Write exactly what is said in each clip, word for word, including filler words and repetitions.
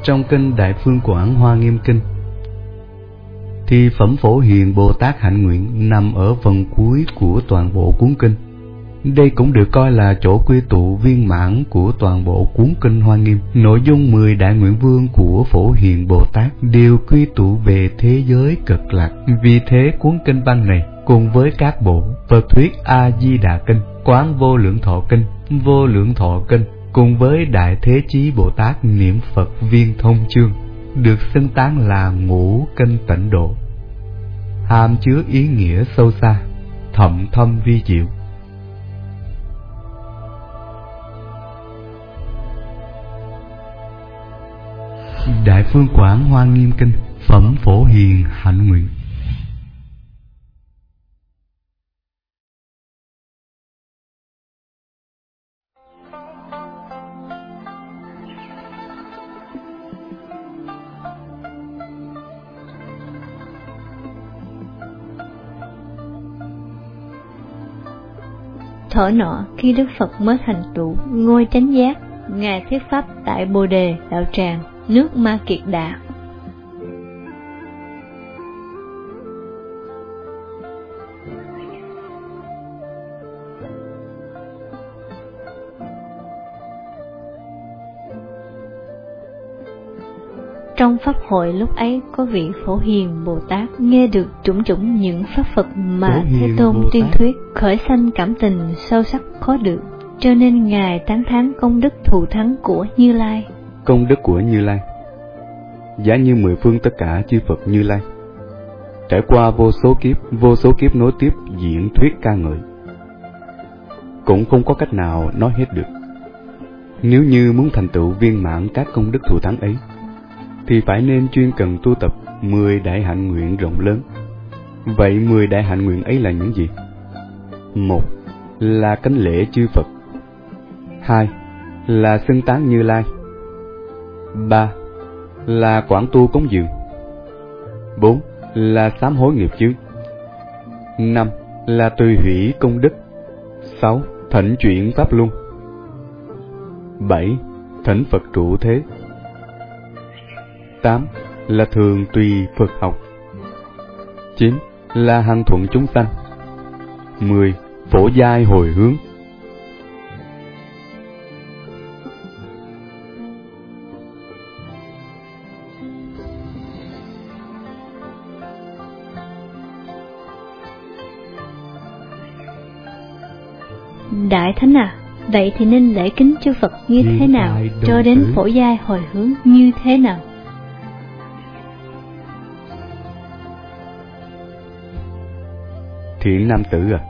Trong kinh Đại Phương Quảng Hoa Nghiêm Kinh thì phẩm Phổ Hiền Bồ Tát hạnh nguyện nằm ở phần cuối của toàn bộ cuốn kinh. Đây cũng được coi là chỗ quy tụ viên mãn của toàn bộ cuốn kinh Hoa Nghiêm. Nội dung mười đại nguyện vương của Phổ Hiền Bồ Tát đều quy tụ về thế giới cực lạc. Vì thế cuốn kinh văn này cùng với các bộ Phật thuyết A Di Đà Kinh, Quán Vô Lượng Thọ Kinh, Vô Lượng Thọ Kinh cùng với Đại Thế Chí Bồ Tát niệm Phật Viên Thông Chương được xưng tán là ngũ kinh tịnh độ, hàm chứa ý nghĩa sâu xa, thậm thâm vi diệu. Đại Phương Quảng Hoa Nghiêm Kinh, phẩm Phổ Hiền hạnh nguyện. Thuở nọ, khi Đức Phật mới thành tựu ngôi chánh giác, Ngài thuyết pháp tại Bồ Đề đạo tràng, nước Ma Kiệt Đà. Trong pháp hội lúc ấy có vị Phổ Hiền Bồ Tát nghe được chủng chủng những pháp Phật mà Thế Tôn tuyên thuyết, khởi sanh cảm tình sâu sắc khó được, cho nên Ngài tán thán công đức thù thắng của Như Lai. Công đức của Như Lai giá như mười phương tất cả chư Phật Như Lai, trải qua vô số kiếp, vô số kiếp nối tiếp diễn thuyết ca ngợi, cũng không có cách nào nói hết được. Nếu như muốn thành tựu viên mãn các công đức thù thắng ấy, thì phải nên chuyên cần tu tập mười đại hạnh nguyện rộng lớn. Vậy mười đại hạnh nguyện ấy là những gì? Một là cánh lễ chư Phật. Hai là xưng tán Như Lai. Ba là quảng tu cúng dường. Bốn là sám hối nghiệp chướng. Năm là tùy hủy công đức. Sáu thỉnh chuyển pháp luân. Bảy thỉnh Phật trụ thế. Tám là thường tùy Phật học. Chín là hằng thuận chúng sanh. Mười phổ giai hồi hướng. Đại Thánh à, vậy thì nên lễ kính chư Phật như thế nào, cho đến phổ giai hồi hướng như thế nào? Thiện nam tử à,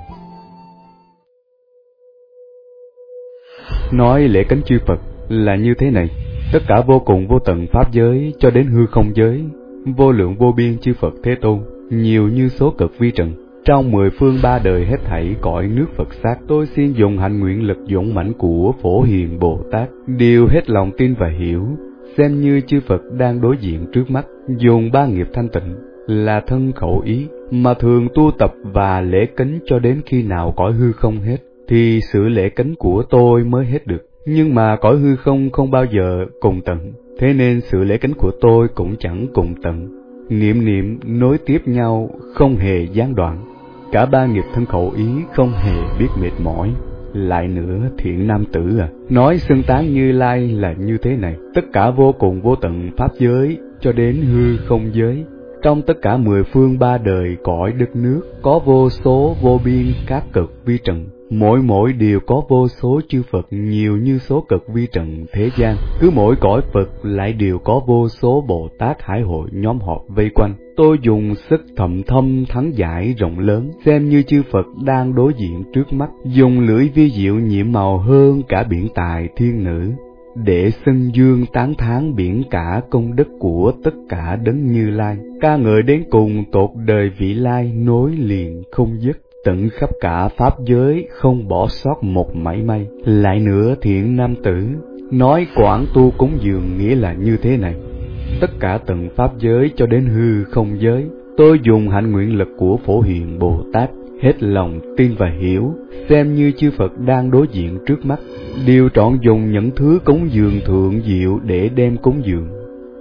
nói lễ kính chư Phật là như thế này: tất cả vô cùng vô tận pháp giới cho đến hư không giới, vô lượng vô biên chư Phật Thế Tôn, nhiều như số cực vi trần, trong mười phương ba đời hết thảy cõi nước Phật sát, tôi xin dùng hạnh nguyện lực dũng mãnh của Phổ Hiền Bồ Tát, đều hết lòng tin và hiểu, xem như chư Phật đang đối diện trước mắt, dùng ba nghiệp thanh tịnh là thân khẩu ý mà thường tu tập và lễ kính cho đến khi nào cõi hư không hết, thì sự lễ kính của tôi mới hết được. Nhưng mà cõi hư không không bao giờ cùng tận, thế nên sự lễ kính của tôi cũng chẳng cùng tận. Niệm niệm nối tiếp nhau, không hề gián đoạn. Cả ba nghiệp thân khẩu ý không hề biết mệt mỏi. Lại nữa, thiện nam tử à, nói xưng tán Như Lai là như thế này: tất cả vô cùng vô tận pháp giới cho đến hư không giới, trong tất cả mười phương ba đời cõi đất nước, có vô số vô biên các cực vi trần, mỗi mỗi đều có vô số chư Phật nhiều như số cực vi trần thế gian. Cứ mỗi cõi Phật lại đều có vô số Bồ Tát Hải hội nhóm họp vây quanh. Tôi dùng sức thậm thâm thắng giải rộng lớn, xem như chư Phật đang đối diện trước mắt, dùng lưỡi vi diệu nhiệm màu hơn cả biển tài thiên nữ, để xưng dương tán thán biển cả công đức của tất cả đấng Như Lai, ca ngợi đến cùng tột đời vị lai nối liền không dứt, tận khắp cả pháp giới không bỏ sót một mảy may. Lại nữa, thiện nam tử, nói quảng tu cúng dường nghĩa là như thế này: tất cả tận pháp giới cho đến hư không giới, tôi dùng hạnh nguyện lực của Phổ Hiền Bồ Tát, hết lòng tin và hiểu, xem như chư Phật đang đối diện trước mắt, đều trọn dùng những thứ cúng dường thượng diệu để đem cúng dường.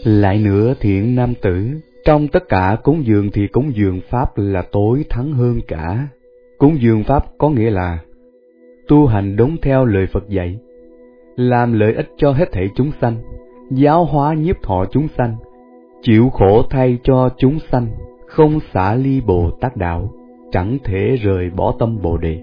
Lại nữa thiện nam tử, trong tất cả cúng dường thì cúng dường Pháp là tối thắng hơn cả. Cúng dường Pháp có nghĩa là tu hành đúng theo lời Phật dạy, làm lợi ích cho hết thảy chúng sanh, giáo hóa nhiếp thọ chúng sanh, chịu khổ thay cho chúng sanh, không xả ly Bồ Tát đạo, chẳng thể rời bỏ tâm Bồ Đề.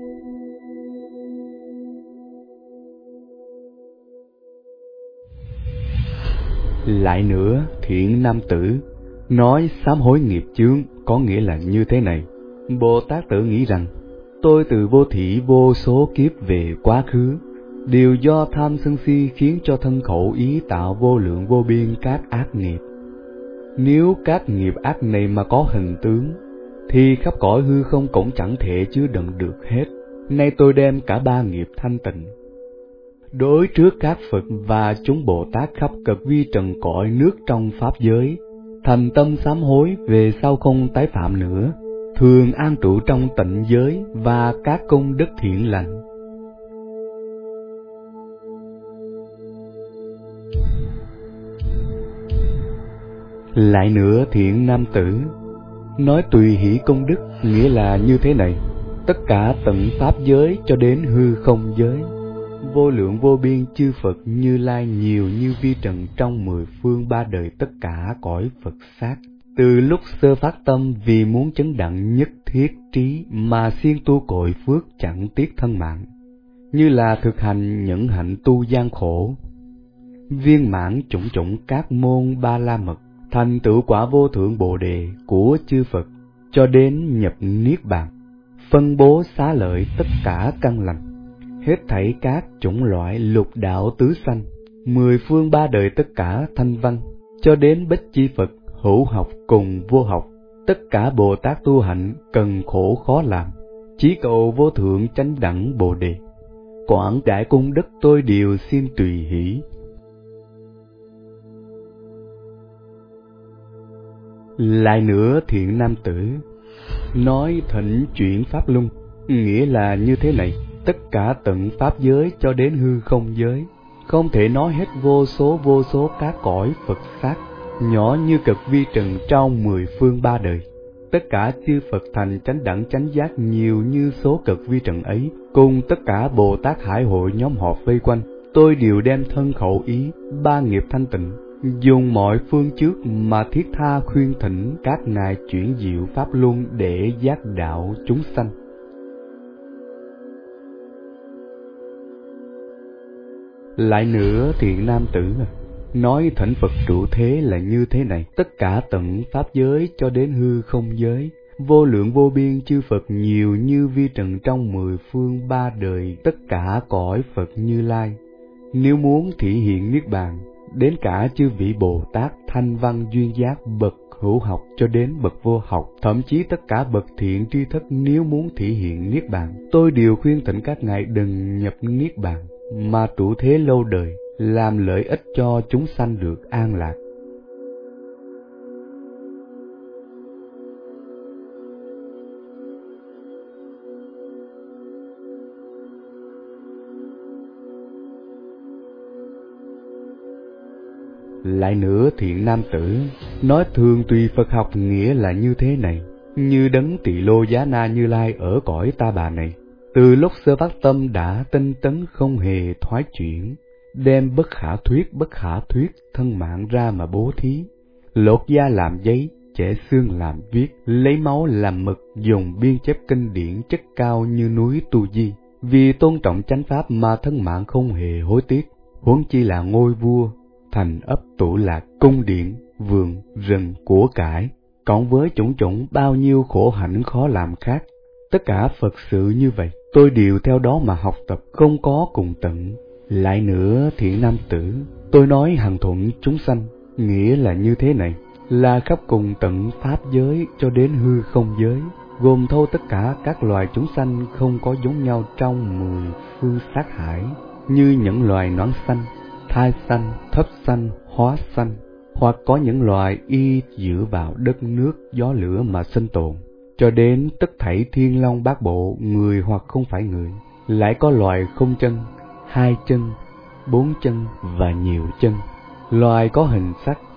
Lại nữa thiện nam tử, nói sám hối nghiệp chướng có nghĩa là như thế này. Bồ Tát tự nghĩ rằng, tôi từ vô thỉ vô số kiếp về quá khứ, đều do tham sân si khiến cho thân khẩu ý tạo vô lượng vô biên các ác nghiệp. Nếu các nghiệp ác này mà có hình tướng, thì khắp cõi hư không cũng chẳng thể chứa đựng được hết. Nay tôi đem cả ba nghiệp thanh tịnh, đối trước các Phật và chúng Bồ Tát khắp cực vi trần cõi nước trong Pháp giới, thành tâm sám hối về sau không tái phạm nữa, thường an trụ trong tịnh giới và các công đức thiện lành. Lại nữa thiện nam tử, nói tùy hỷ công đức nghĩa là như thế này. Tất cả tận Pháp giới cho đến hư không giới, vô lượng vô biên chư Phật Như Lai nhiều như vi trần trong mười phương ba đời tất cả cõi Phật xác, từ lúc sơ phát tâm vì muốn chấn đặng nhất thiết trí mà siêng tu cội phước chẳng tiếc thân mạng, như là thực hành nhẫn hạnh tu gian khổ, viên mãn chủng chủng các môn ba la mật, thành tựu quả vô thượng Bồ Đề của chư Phật, cho đến nhập niết bàn, phân bố xá lợi tất cả căn lành, hết thảy các chủng loại lục đạo tứ sanh, mười phương ba đời tất cả thanh văn, cho đến bích chi Phật, hữu học cùng vô học, tất cả Bồ Tát tu hạnh cần khổ khó làm, chỉ cầu vô thượng chánh đẳng Bồ Đề. Quảng đại cung đức tôi đều xin tùy hỷ. Lại nữa thiện nam tử, nói thỉnh chuyển Pháp Luân nghĩa là như thế này. Tất cả tận Pháp giới cho đến hư không giới, không thể nói hết vô số vô số các cõi Phật xác, nhỏ như cực vi trần trong mười phương ba đời. Tất cả chư Phật thành chánh đẳng chánh giác nhiều như số cực vi trần ấy, cùng tất cả Bồ Tát hải hội nhóm họp vây quanh, tôi đều đem thân khẩu ý, ba nghiệp thanh tịnh, dùng mọi phương trước mà thiết tha khuyên thỉnh các ngài chuyển diệu Pháp Luân để giác đạo chúng sanh. Lại nữa thiện nam tử, nói thỉnh Phật trụ thế là như thế này. Tất cả tận Pháp giới cho đến hư không giới, vô lượng vô biên chư Phật nhiều như vi trần trong mười phương ba đời tất cả cõi Phật Như Lai, nếu muốn thị hiện niết bàn, đến cả chư vị Bồ Tát thanh văn duyên giác bậc hữu học cho đến bậc vô học, thậm chí tất cả bậc thiện tri thức nếu muốn thị hiện niết bàn, tôi đều khuyên thỉnh các ngài đừng nhập niết bàn, mà trụ thế lâu đời, làm lợi ích cho chúng sanh được an lạc. Lại nữa thiện nam tử, nói thường tùy Phật học nghĩa là như thế này. Như đấng Tỳ Lô Giá Na Như Lai ở cõi Ta Bà này, từ lúc sơ phát tâm đã tinh tấn không hề thoái chuyển, đem bất khả thuyết bất khả thuyết thân mạng ra mà bố thí, lột da làm giấy, chẻ xương làm viết, lấy máu làm mực, dùng biên chép kinh điển chất cao như núi Tu Di, vì tôn trọng chánh pháp mà thân mạng không hề hối tiếc, huống chi là ngôi vua, thành ấp tụ lạc, cung điện, vườn, rừng, của cải, cộng với chủng chủng bao nhiêu khổ hạnh khó làm khác. Tất cả Phật sự như vậy, tôi đều theo đó mà học tập, không có cùng tận. Lại nữa thiện nam tử, tôi nói hằng thuận chúng sanh, nghĩa là như thế này, là khắp cùng tận Pháp giới cho đến hư không giới, gồm thâu tất cả các loài chúng sanh không có giống nhau trong mười phương sát hải, như những loài nón xanh, thai xanh, thấp xanh, hóa xanh, hoặc có những loài y dựa vào đất nước, gió lửa mà sinh tồn, cho đến tất thảy thiên long bát bộ, người hoặc không phải người, lại có loài không chân, hai chân, bốn chân và nhiều chân, loài có hình sắc,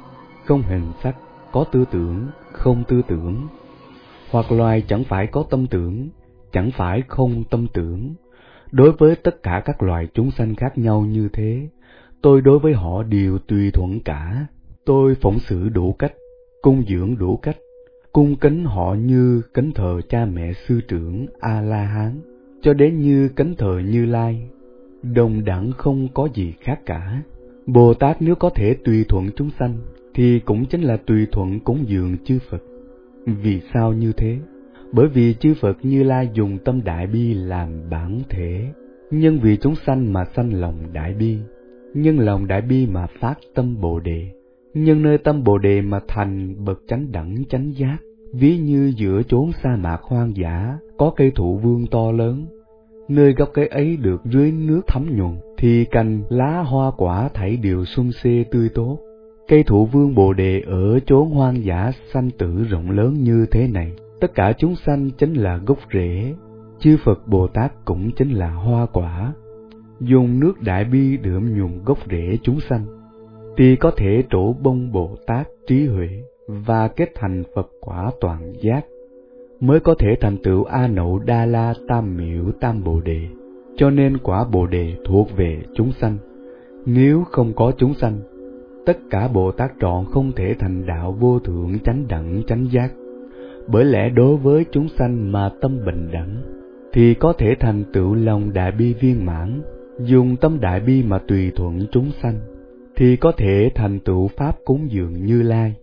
không hình sắc, có tư tưởng, không tư tưởng. Hoặc loài chẳng phải có tâm tưởng, chẳng phải không tâm tưởng. Đối với tất cả các loài chúng sanh khác nhau như thế, tôi đối với họ đều tùy thuận cả. Tôi phụng sự đủ cách, cung dưỡng đủ cách, cung kính họ như kính thờ cha mẹ sư trưởng A-la-hán, cho đến như kính thờ Như Lai, đồng đẳng không có gì khác cả. Bồ Tát nếu có thể tùy thuận chúng sanh, thì cũng chính là tùy thuận cúng dường chư Phật. Vì sao như thế? Bởi vì chư Phật Như Lai dùng tâm đại bi làm bản thể, nhân vì chúng sanh mà sanh lòng đại bi, nhân lòng đại bi mà phát tâm Bồ Đề, nhân nơi tâm Bồ Đề mà thành bậc chánh đẳng chánh giác. Ví như giữa chốn sa mạc hoang dã có cây thụ vương to lớn, nơi gốc cây ấy được rưới nước thấm nhuần, thì cành lá hoa quả thảy đều sum xê tươi tốt. Cây thụ vương Bồ Đề ở chốn hoang dã sanh tử rộng lớn như thế này, tất cả chúng sanh chính là gốc rễ, chư Phật Bồ Tát cũng chính là hoa quả. Dùng nước đại bi đượm nhuần gốc rễ chúng sanh, thì có thể trổ bông Bồ Tát trí huệ và kết thành Phật quả toàn giác, mới có thể thành tựu A Nậu Đa La Tam Miểu Tam Bồ Đề. Cho nên quả Bồ Đề thuộc về chúng sanh. Nếu không có chúng sanh, tất cả Bồ Tát trọn không thể thành đạo vô thượng chánh đẳng chánh giác. Bởi lẽ đối với chúng sanh mà tâm bình đẳng, thì có thể thành tựu lòng đại bi viên mãn. Dùng tâm đại bi mà tùy thuận chúng sanh, thì có thể thành tựu pháp cúng dường Như Lai.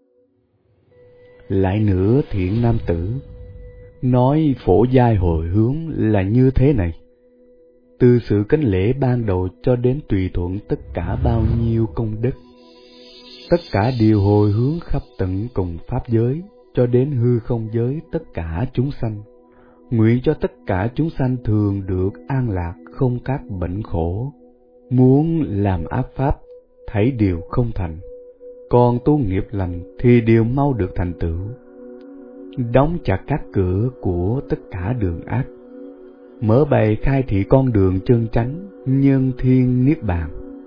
Lại nữa thiện nam tử, nói phổ giai hồi hướng là như thế này. Từ sự kính lễ ban đầu cho đến tùy thuận tất cả bao nhiêu công đức, tất cả đều hồi hướng khắp tận cùng pháp giới, cho đến hư không giới tất cả chúng sanh. Nguyện cho tất cả chúng sanh thường được an lạc, không các bệnh khổ. Muốn làm ác pháp, thảy đều không thành, còn tu nghiệp lành thì đều mau được thành tựu. Đóng chặt các cửa của tất cả đường ác, mở bày khai thị con đường chân chánh, nhân thiên niết bàn.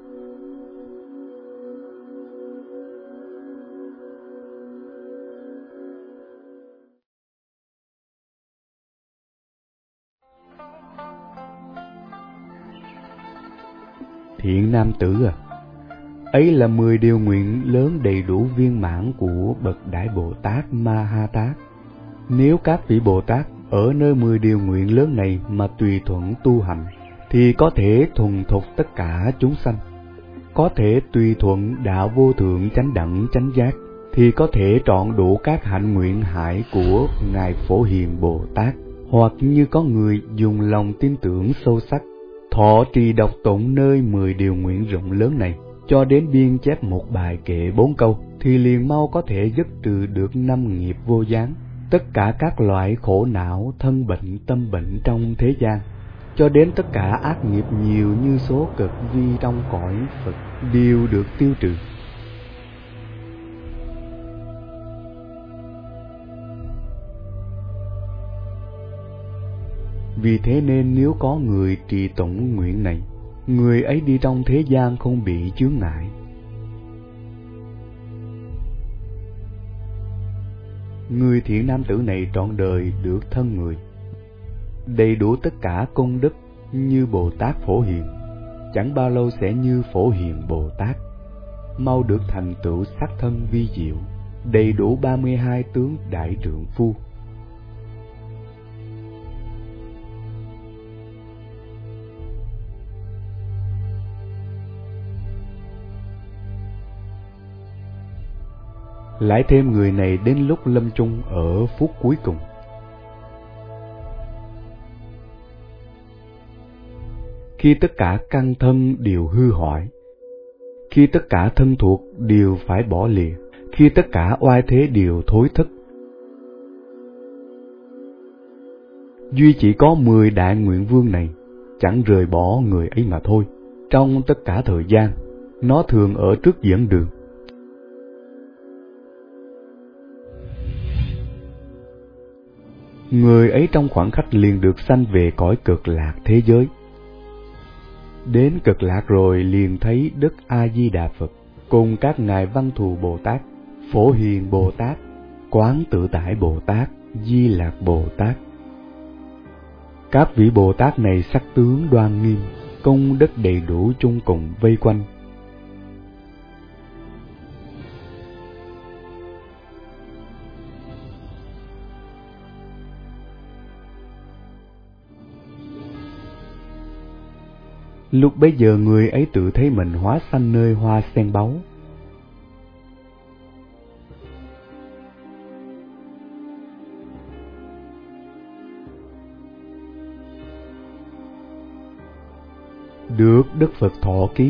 Thiện nam tử à, ấy là mười điều nguyện lớn đầy đủ viên mãn của bậc Đại Bồ Tát Ma Ha Tát. Nếu các vị Bồ Tát ở nơi mười điều nguyện lớn này mà tùy thuận tu hành, thì có thể thuần thục tất cả chúng sanh. Có thể tùy thuận đạo vô thượng chánh đẳng chánh giác, thì có thể trọn đủ các hạnh nguyện hải của Ngài Phổ Hiền Bồ Tát. Hoặc như có người dùng lòng tin tưởng sâu sắc, thọ trì đọc tụng nơi mười điều nguyện rộng lớn này, cho đến biên chép một bài kệ bốn câu, thì liền mau có thể dứt trừ được năm nghiệp vô gián, tất cả các loại khổ não, thân bệnh, tâm bệnh trong thế gian, cho đến tất cả ác nghiệp nhiều như số cực vi trong cõi Phật đều được tiêu trừ. Vì thế nên nếu có người trì tụng nguyện này, người ấy đi trong thế gian không bị chướng ngại. Người thiện nam tử này trọn đời được thân người, đầy đủ tất cả công đức như Bồ Tát Phổ Hiền, chẳng bao lâu sẽ như Phổ Hiền Bồ Tát, mau được thành tựu sắc thân vi diệu, đầy đủ ba mươi hai tướng đại trượng phu. Lại thêm người này đến lúc lâm chung ở phút cuối cùng, khi tất cả căn thân đều hư hoại, khi tất cả thân thuộc đều phải bỏ lìa, khi tất cả oai thế đều thối thất, duy chỉ có mười đại nguyện vương này chẳng rời bỏ người ấy mà thôi. Trong tất cả thời gian, nó thường ở trước dẫn đường. Người ấy trong khoảng khắc liền được sanh về cõi cực lạc thế giới. Đến cực lạc rồi liền thấy Đức A Di Đà Phật, cùng các ngài Văn Thù Bồ Tát, Phổ Hiền Bồ Tát, Quán Tự Tại Bồ Tát, Di Lạc Bồ Tát. Các vị Bồ Tát này sắc tướng đoan nghiêm, công đức đầy đủ chung cùng vây quanh. Lúc bấy giờ người ấy tự thấy mình hóa sanh nơi hoa sen báu. Được Đức Phật thọ ký.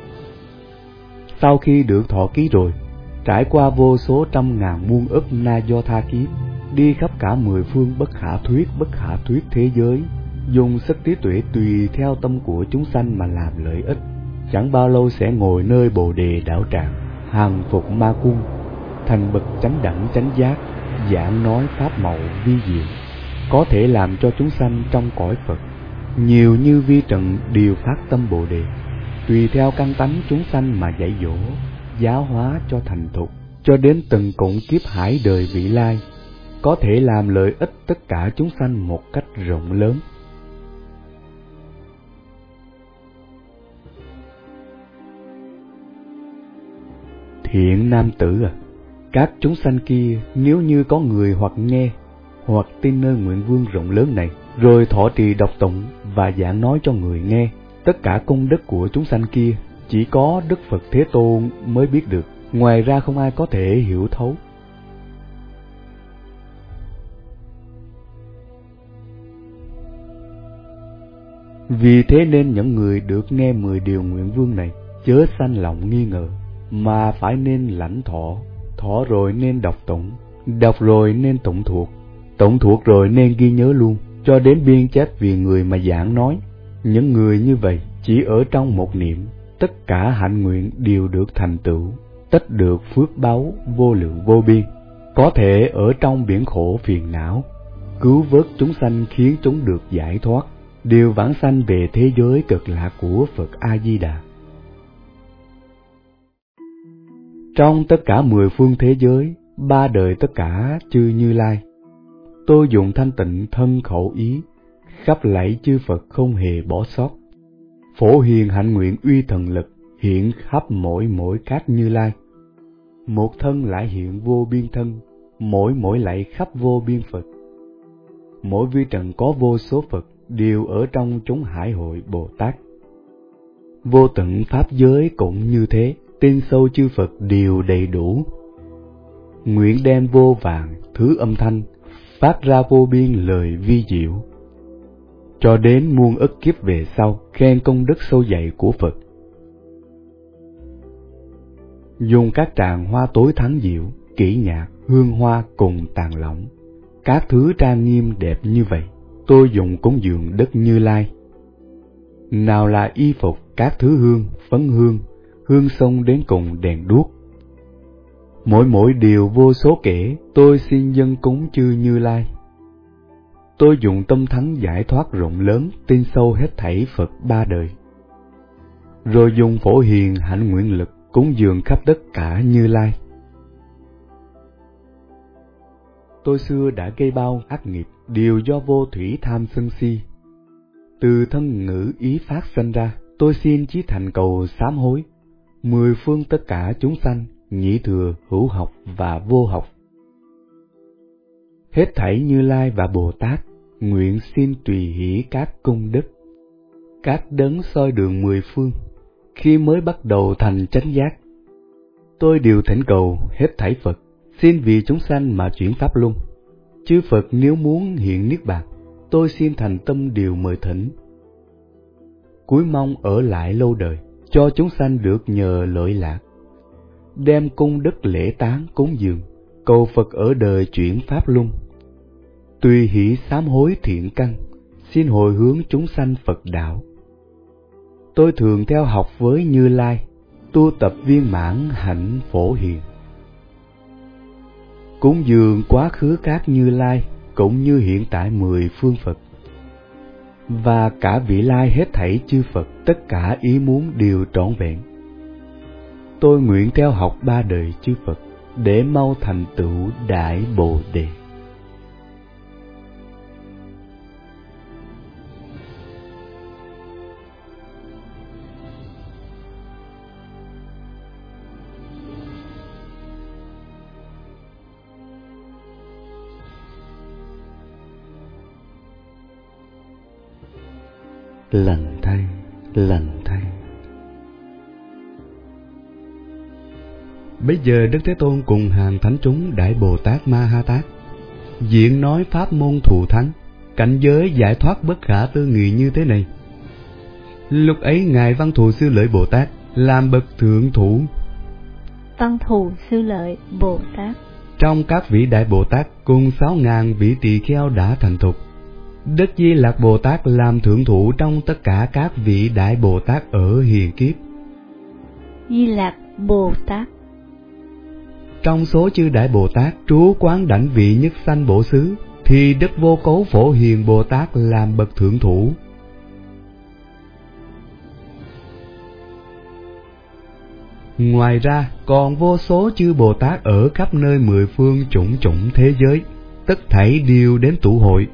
Sau khi được thọ ký rồi, trải qua vô số trăm ngàn muôn ức na do tha kiếp, đi khắp cả mười phương bất khả thuyết bất khả thuyết thế giới, dùng sức trí tuệ tùy theo tâm của chúng sanh mà làm lợi ích, chẳng bao lâu sẽ ngồi nơi Bồ Đề đạo tràng, hàng phục ma quân, thành bậc chánh đẳng chánh giác, giảng nói pháp màu vi diệu, có thể làm cho chúng sanh trong cõi Phật nhiều như vi trần đều phát tâm Bồ Đề, tùy theo căn tánh chúng sanh mà dạy dỗ, giáo hóa cho thành thục, cho đến từng cụm kiếp hải đời vị lai, có thể làm lợi ích tất cả chúng sanh một cách rộng lớn. Thiện nam tử à, các chúng sanh kia nếu như có người hoặc nghe hoặc tin nơi nguyện vương rộng lớn này, rồi thọ trì đọc tụng và giảng nói cho người nghe, tất cả công đức của chúng sanh kia chỉ có Đức Phật Thế Tôn mới biết được, ngoài ra không ai có thể hiểu thấu. Vì thế nên những người được nghe mười điều nguyện vương này chớ sanh lòng nghi ngờ, mà phải nên lãnh thọ, thọ rồi nên đọc tụng, đọc rồi nên tụng thuộc, tụng thuộc rồi nên ghi nhớ luôn, cho đến biên chép vì người mà giảng nói. Những người như vậy chỉ ở trong một niệm, tất cả hạnh nguyện đều được thành tựu, tất được phước báu vô lượng vô biên, có thể ở trong biển khổ phiền não, cứu vớt chúng sanh khiến chúng được giải thoát, đều vãng sanh về thế giới cực lạc của Phật A Di Đà. Trong tất cả mười phương thế giới, ba đời tất cả chư Như Lai, tôi dùng thanh tịnh thân khẩu ý, khắp lạy chư Phật không hề bỏ sót. Phổ hiền hạnh nguyện uy thần lực, hiện khắp mỗi mỗi các Như Lai. Một thân lại hiện vô biên thân, mỗi mỗi lạy khắp vô biên Phật. Mỗi vi trần có vô số Phật, đều ở trong chúng hải hội Bồ Tát. Vô tận pháp giới cũng như thế, tên sâu chư Phật đều đầy đủ. Nguyện đem vô vàng thứ âm thanh, phát ra vô biên lời vi diệu, cho đến muôn ức kiếp về sau khen công đức sâu dày của Phật. Dùng các tràng hoa tối thắng diệu, kỹ nhạc, hương hoa cùng tàn lỏng, các thứ trang nghiêm đẹp như vậy, tôi dùng cúng dường Đức Như Lai. Nào là y phục, các thứ hương, phấn hương, hương xông đến cùng đèn đuốc. Mỗi mỗi điều vô số kể, tôi xin dâng cúng chư Như Lai. Tôi dùng tâm thắng giải thoát rộng lớn, tin sâu hết thảy Phật ba đời. Rồi dùng phổ hiền hạnh nguyện lực, cúng dường khắp tất cả Như Lai. Tôi xưa đã gây bao ác nghiệp, đều do vô thủy tham sân si. Từ thân ngữ ý phát sinh ra, tôi xin chí thành cầu sám hối. Mười phương tất cả chúng sanh, nhị thừa, hữu học và vô học. Hết thảy Như Lai và Bồ Tát, nguyện xin tùy hỷ các công đức. Các đấng soi đường mười phương, khi mới bắt đầu thành chánh giác, tôi đều thỉnh cầu hết thảy Phật, xin vì chúng sanh mà chuyển pháp luân. Chư Phật nếu muốn hiện niết bàn, tôi xin thành tâm điều mời thỉnh. Cuối mong ở lại lâu đời, cho chúng sanh được nhờ lợi lạc. Đem cung đức lễ tán cúng dường, cầu Phật ở đời chuyển pháp luân. Tùy hỷ sám hối thiện căn, xin hồi hướng chúng sanh Phật đạo. Tôi thường theo học với Như Lai, tu tập viên mãn hạnh phổ hiền. Cúng dường quá khứ các Như Lai, cũng như hiện tại mười phương Phật. Và cả vị lai hết thảy chư Phật, tất cả ý muốn đều trọn vẹn. tôi nguyện theo học ba đời chư Phật để mau thành tựu Đại Bồ Đề. Lành thay, lành thay. Bây giờ Đức Thế Tôn cùng hàng thánh chúng Đại Bồ Tát Ma Ha Tát diễn nói pháp môn thù thắng, cảnh giới giải thoát bất khả tư nghị như thế này. Lúc ấy ngài Văn Thù Sư Lợi Bồ Tát làm bậc thượng thủ. Văn Thù Sư Lợi Bồ Tát trong các vị Đại Bồ Tát cùng sáu ngàn vị tỳ kheo đã thành thục. Đức Di Lặc Bồ Tát làm thượng thủ trong tất cả các vị Đại Bồ Tát ở hiền kiếp. Di Lặc Bồ Tát trong số chư Đại Bồ Tát trú quán đảnh vị nhất sanh bổ xứ, thì Đức Vô Cấu Phổ Hiền Bồ Tát làm bậc thượng thủ. Ngoài ra còn vô số chư Bồ Tát ở khắp nơi mười phương chủng chủng thế giới, tất thảy đều đến tụ hội.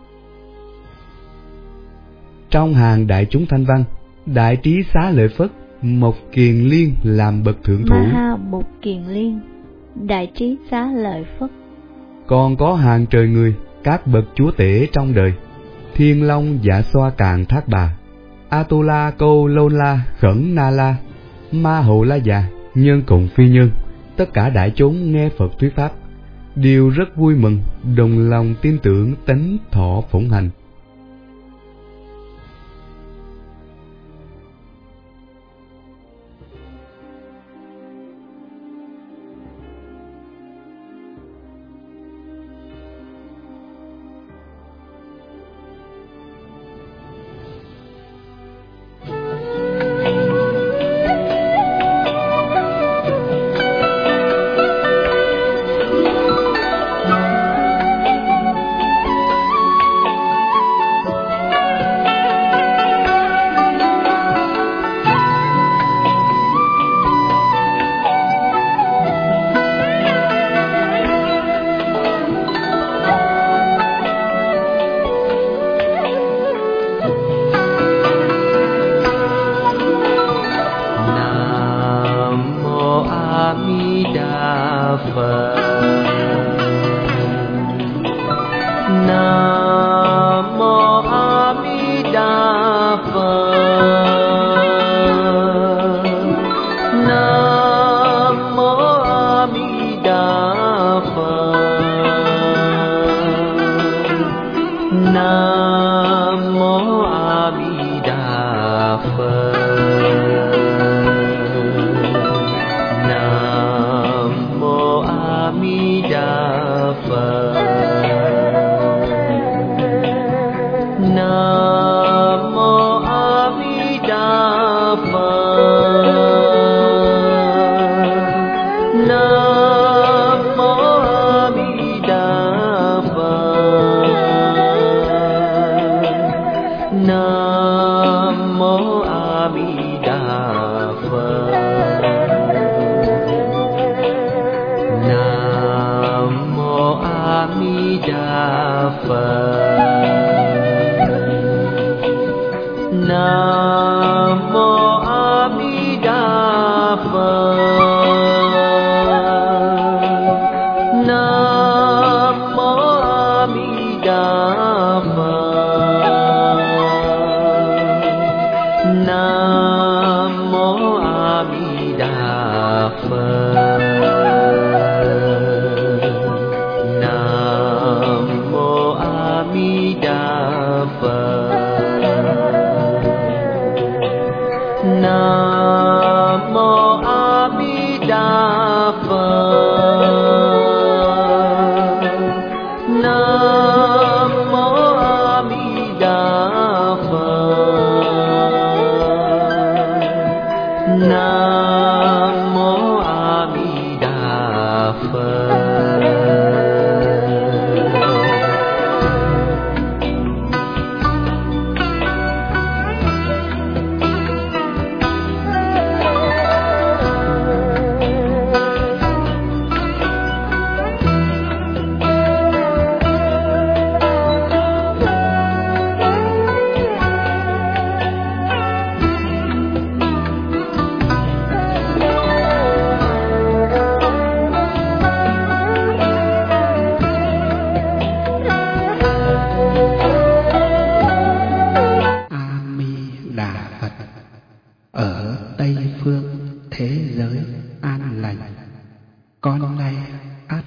Trong hàng đại chúng thanh văn, Đại Trí Xá Lợi Phất, Mộc Kiền Liên làm bậc thượng thủ. Ma Ha Mộc Kiền Liên, Đại Trí Xá Lợi Phất. Còn có hàng trời người, các bậc chúa tể trong đời, Thiên Long Dạ Xoa Càn Thác Bà, Atula Câu Lôn La Khẩn Na La, Ma Hầu La Già, nhân cùng phi nhân, tất cả đại chúng nghe Phật thuyết pháp đều rất vui mừng, đồng lòng tin tưởng tánh thọ phụng hành.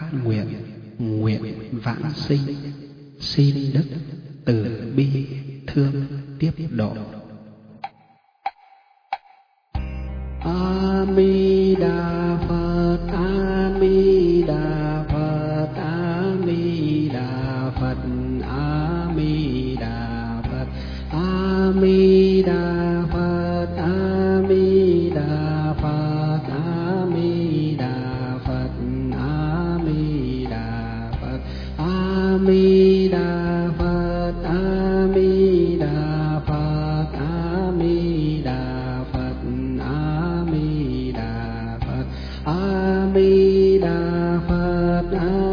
phát nguyện, nguyện vãng sinh, xin đức từ bi thương tiếp độ. A Di Đà Phật, A Di Đà Phật, A Di Đà Phật, A Di Đà Phật, A Di Đà Phật, A Di Đà Phật, A Di Đà Phật, A Di Đà Phật, A Di Đà Phật, A Di Đà Phật, A Di Đà Phật, A Di Đà Phật, A Di Đà Phật, A